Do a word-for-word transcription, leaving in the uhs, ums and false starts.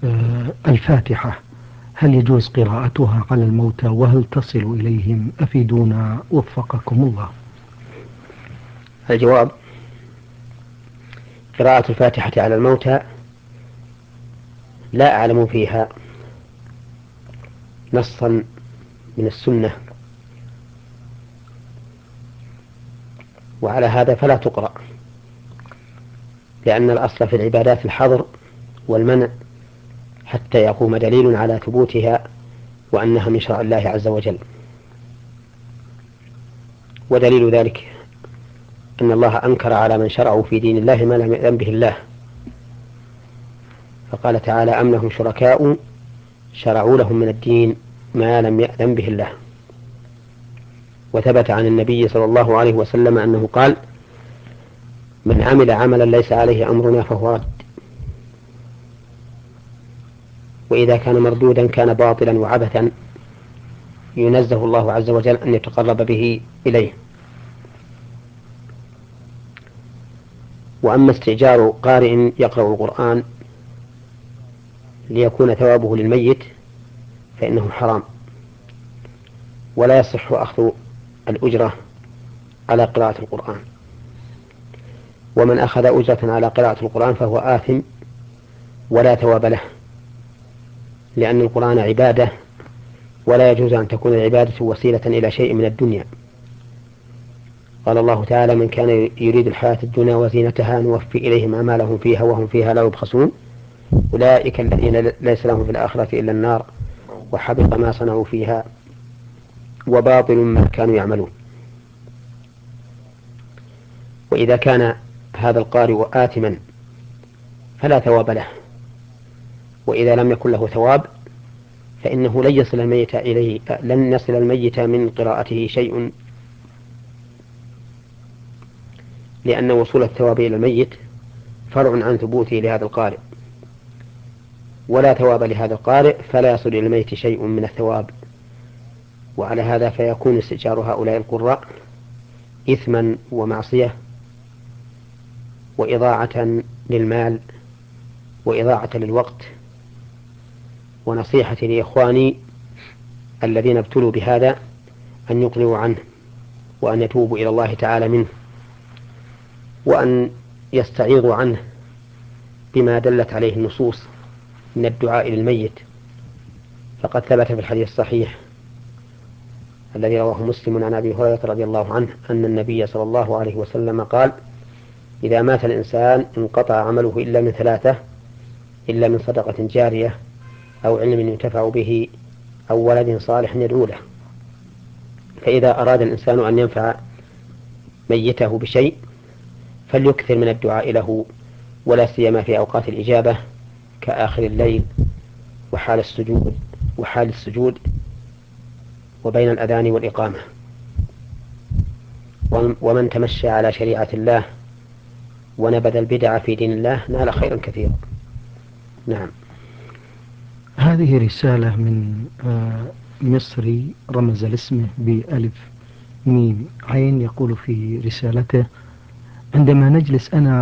الفاتحة هل يجوز قراءتها على الموتى وهل تصل إليهم؟ أفيدونا وفقكم الله. الجواب: قراءة الفاتحة على الموتى لا أعلم فيها نصا من السنة، وعلى هذا فلا تقرأ، لأن الأصل في العبادات الحظر والمنع حتى يقوم دليل على ثبوتها وأنها من شرع الله عز وجل. ودليل ذلك أن الله أنكر على من شرعوا في دين الله ما لم يأذن به الله، فقال تعالى: أم لهم شركاء شرعوا لهم من الدين ما لم يأذن به الله. وثبت عن النبي صلى الله عليه وسلم أنه قال: من عمل عملا ليس عليه أمرنا فهو رد. وإذا كان مردودا كان باطلا وعبثا ينزه الله عز وجل أن يتقرب به إليه. وأما استئجار قارئ يقرأ القرآن ليكون ثوابه للميت فإنه حرام، ولا يصح أخذ الأجرة على قراءة القرآن. ومن أخذ أجرة على قراءة القرآن فهو آثم ولا ثواب له، لأن القرآن عبادة، ولا يجوز أن تكون العبادة وسيلة إلى شيء من الدنيا. قال الله تعالى: من كان يريد الحياة الدنيا وزينتها نوفي إليهم أعمالهم فيها وهم فيها لا يبخسون أولئك الذين ليس لهم في الآخرة إلا النار وحبط ما صنعوا فيها وباطل ما كانوا يعملون. وإذا كان هذا القارئ آثما فلا ثواب له، وإذا لم يكن له ثواب فإنه لن يصل الميت إليه لن يصل الميت من قراءته شيء، لأن وصول الثواب إلى الميت فرع عن ثبوته لهذا القارئ، ولا ثواب لهذا القارئ فلا يصل إلى الميت شيء من الثواب. وعلى هذا فيكون استئجار هؤلاء القراء إثما ومعصية وإضاعة للمال وإضاعة للوقت. ونصيحتي لإخواني الذين ابتلوا بهذا أن يقلعوا عنه وأن يتوبوا إلى الله تعالى منه، وأن يستعيضوا عنه بما دلت عليه النصوص من الدعاء للميت. فقد ثبت في الحديث الصحيح الذي رواه مسلم عن أبي هريرة رضي الله عنه أن النبي صلى الله عليه وسلم قال: إذا مات الإنسان انقطع عمله إلا من ثلاثة: إلا من صدقة جارية أو علم ينتفع به أو ولد صالح يدعو له. فإذا أراد الإنسان أن ينفع ميته بشيء فليكثر من الدعاء له، ولا سيما في أوقات الإجابة كآخر الليل وحال السجود وحال السجود وبين الأذان والإقامة. ومن تمشى على شريعة الله ونبذ البدع في دين الله نال خيرا كثيرا. نعم. هذه رسالة من مصري رمز لاسمه بألف ميم عين، يقول في رسالته: عندما نجلس أنا